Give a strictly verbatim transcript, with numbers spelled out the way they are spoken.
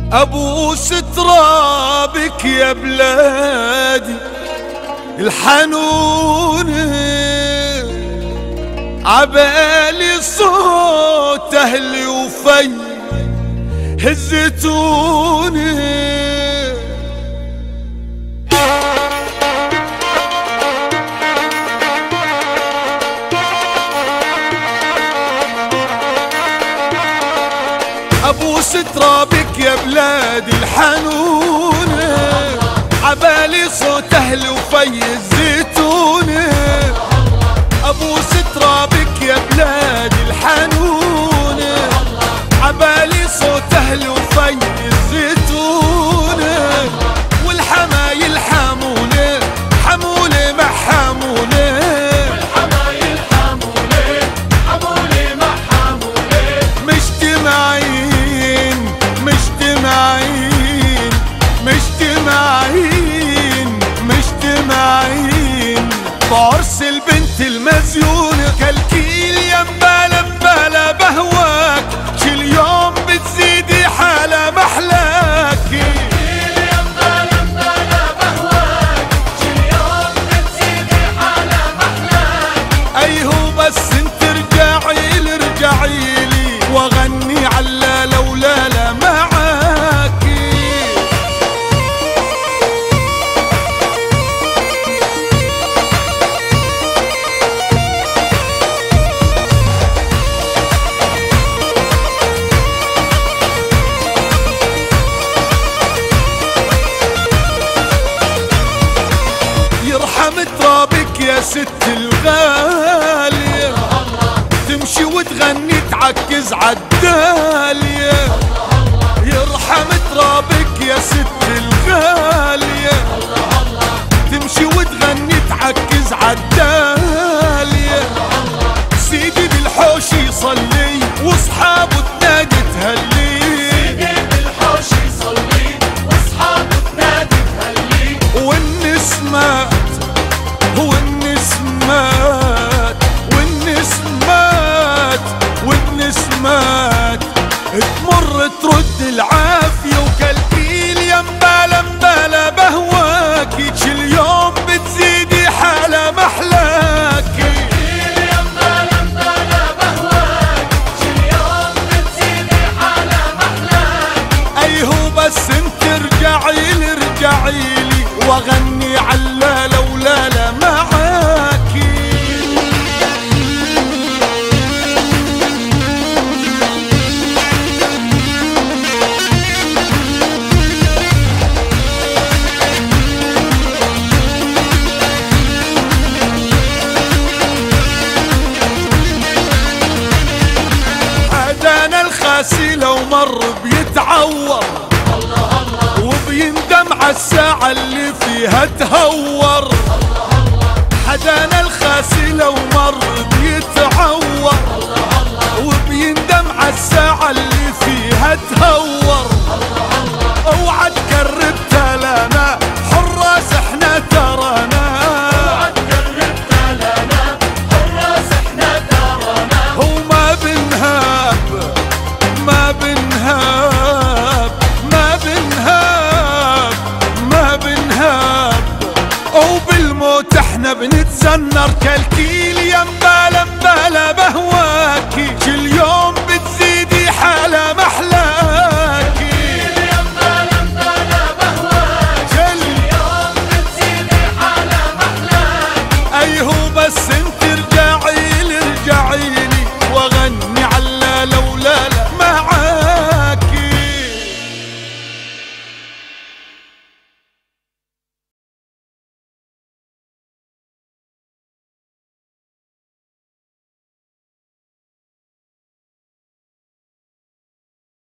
ابوس ترابك يا بلادي الحنون، عبالي صوت اهلي وفي هزتوني. ابوس ترابك يا بلادي الحنون، عبالي صوت اهلي وفي الزيتون. ابوس ترابك يا بلادي الحنون، عبالي صوت اهلي وفي الزيتون. والحمايل حمولي حمولي مع حمولي، والحمايل حمولي حمولي مع حمولي. مجتمعين مجتمعين مجتمعين مجتمعين بعرس البنت المزيونة. كالكيل يا مبالا مبالا بهواك، كل يوم بتزيدي حالة محلاكي. كل يوم مبالا مبالا بهواك، كل يوم بتزيدي حالة محلاكي. ايهو بس انت رجعيلي رجعيلي واغني علا لولا لا معاكي. يرحم ترابك يا ست الغالية، تمشي وتغني تعكز عالدالية. يرحم ترابك يا ست الغالية، تمشي وتغني تعكز عالدالية. سيدي بالحوش يصلي واصحابه تنادي تهلي، سيدي بالحوش يصلي واصحابه تنادي تهلي. والنسمات والنسمات والنسمات والنسمات تمر ترد العافية. وكالكيل يا مبالا مبالا بهواكي، كل يوم بتزيدي حالة محلاكي. كل يوم مبالا مبالا بهواك، كل يوم بتزيدي حالة محلاكي. ايهو بس انت رجعيلي رجعيلي واغني علا لولا لا معاكي. حدانا الخاسي لو مر بيتعور، وبيندم عالساعة اللي فيها تهور. حدانا الخاسي لو مر بيتعور، وبيندم عالساعة